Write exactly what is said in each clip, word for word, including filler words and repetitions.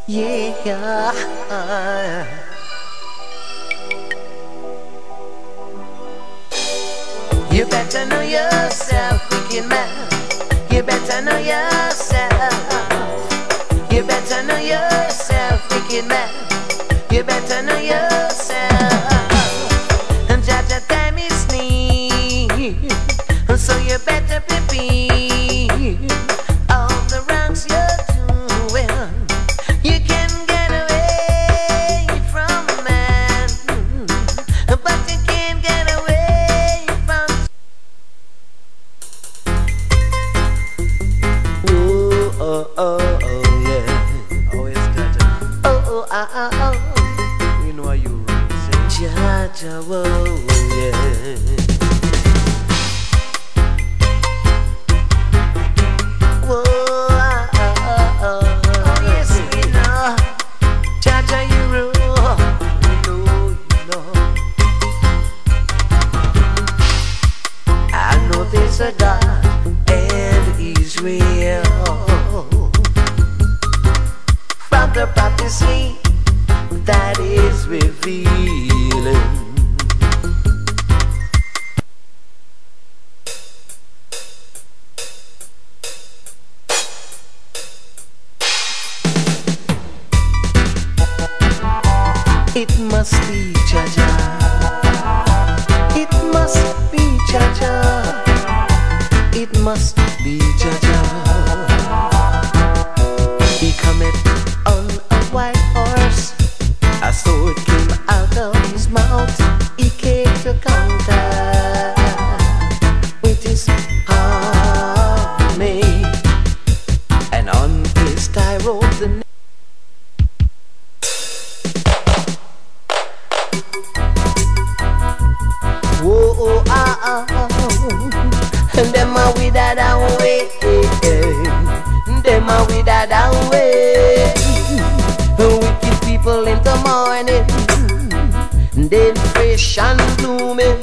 Yeah. You better know yourself, wicked man. You better know yourself. You better know yourself, wicked man. You better know yourself. And judge at time is near, so you better prepare all the wrongs you're doing. You can get away from a man, but you can't get away from. Oh, oh, oh, oh, yeah. Always judge it. Oh, oh, ah, ah, oh. You know how you run. Say, Judge, oh, yeah. Whoa, ah, ah, ah, oh. Yes, we know. Judge, you rule. We know, you know. I know there's a God and He's real. From the prophecy that is revealing. It must be Jaja. It must be Jaja. It must be Jaja. He cometh on a white horse. A sword came out of his mouth. He came to conquer with his army. And on his thigh rode the name. Whoa, oh, ah, ah, ah. And them a with that away. Them a with that away. Wicked people in the morning, then fresh and blooming.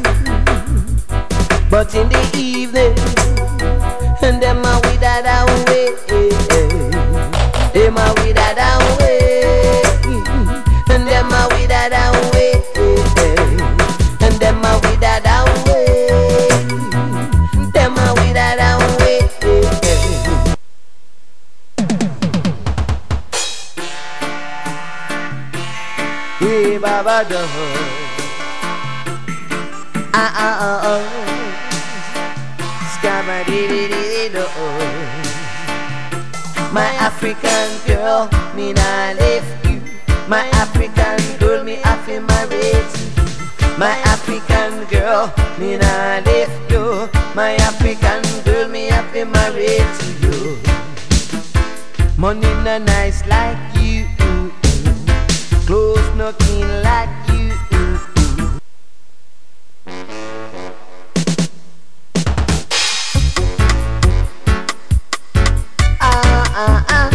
But in the evening, and them a with that away. Them a with that away. And them a with that away. And them a with that away. Them a with that away. Hey, Baba, do ah ah ah oh, scabba-dee-dee-dee-do. My African girl, me nah left you. My African girl, me happy married. My African girl, me nah left you. My African girl, me happy married to you. Money no nice like you, clothes no clean like you. Ah ah ah.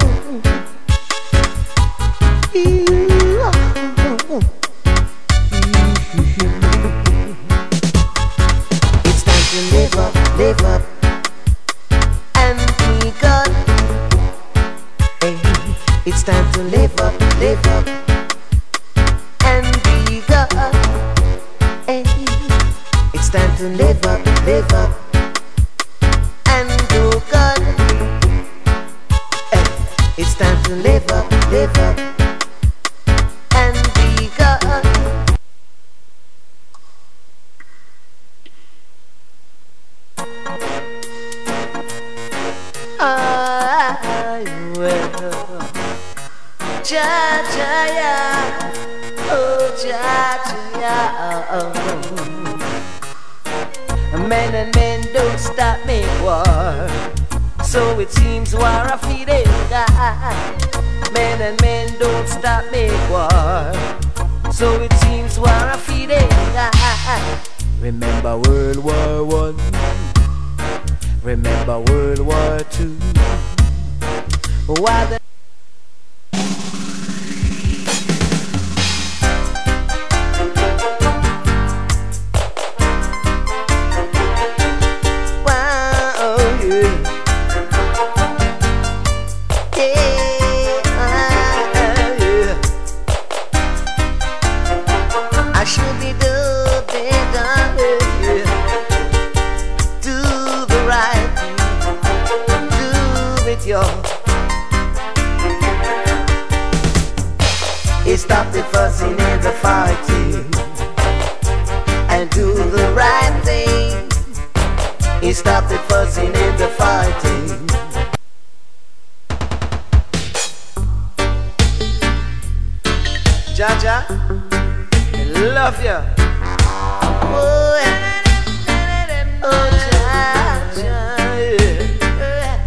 It's time to live up, live up, and be good. Hey, it's time to live up, live up, and be good. Hey, it's time to live up, live up, and do good. Hey, it's time to live up, live up, and be good. I will. Ja, ja, ja. Oh, ja, ja, oh. Men and men don't stop make war. So it seems war a feeding die. Men and men don't stop make war. So it seems war a feeding die. Remember World War One. Remember World War Two. Why the wow, yeah. Yeah. with you. He stopped the fussing and the fighting and do the right thing. He stopped the fussing and the fighting. Jaja, I love you. Oh, yeah. Oh, Jaja, yeah.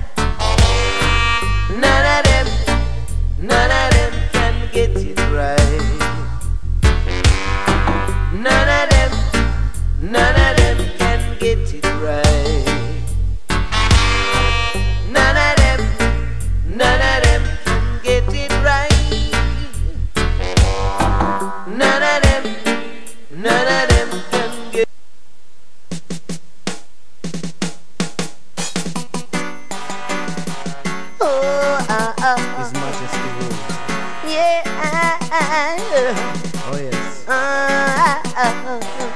None of them, none of them can get it right. None of them, none of them can get it right. None of them, none of them can get it right. None of them, none of them can get. Oh, ah, ah, His Majesty rules. yeah, ah, ah, Oh yes. ah, ah,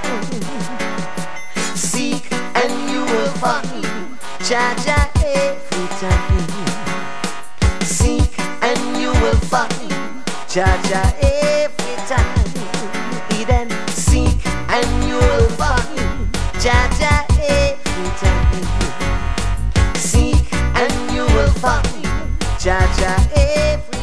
ah. Seek and you will find, Jaja every time. Seek and you will find, Jaja every time. Then seek and you will find, Jaja every time. Seek and you will find, Jaja every